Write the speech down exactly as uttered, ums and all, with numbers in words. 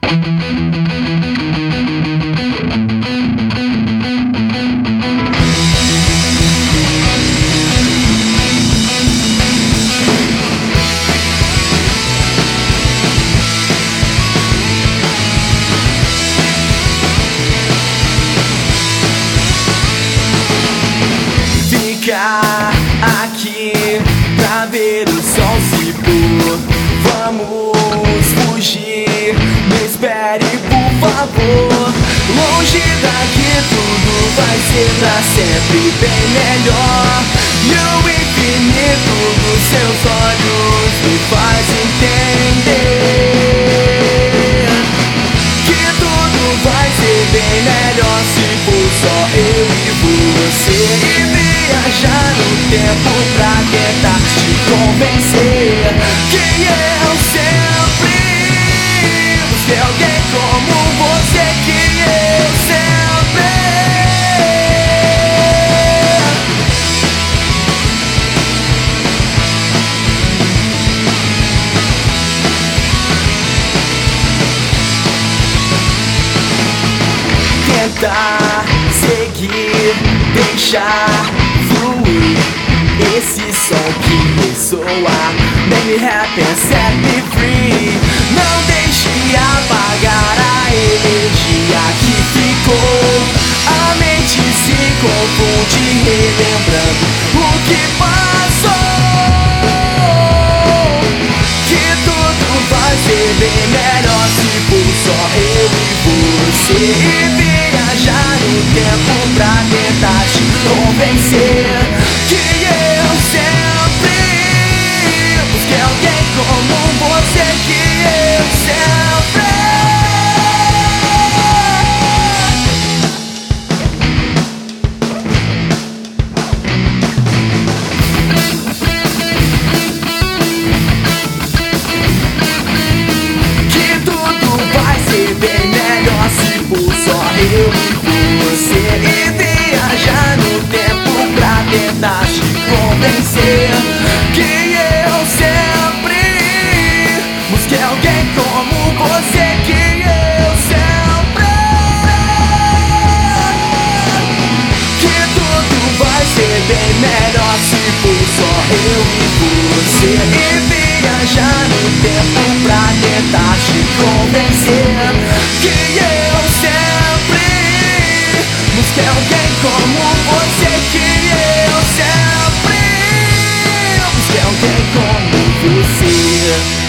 Ficar aqui pra ver o sol se pôr. Vamos fugir, me espere por favor. Longe daqui tudo vai ser pra sempre bem melhor. E o infinito dos seus olhos me faz entender que tudo vai ser bem melhor se for só eu e você. Viajar no tempo pra tentar te convencer que eu sempre busquei alguém como você, que eu sempre tentar seguir, deixar fluir esse som que ressoa. Make me happy and set me free. Não deixe apagar a energia que ficou. A mente se confunde relembrando o que passou. Que tudo vai ser bem melhor se for só eu e você. E viajar no tempo pra tentar te convencer que eu sempre busquei alguém como você, que eu sempre que tudo vai ser bem melhor se for só eu e você. E viajar no tempo pra tentar te convencer que eu sempre busquei alguém como você, que eu sempre que tudo vai ser bem melhor se for só eu e você. E viajar no tempo pra tentar te convencer que eu sempre busquei alguém como você, que eu sempre busquei alguém como você.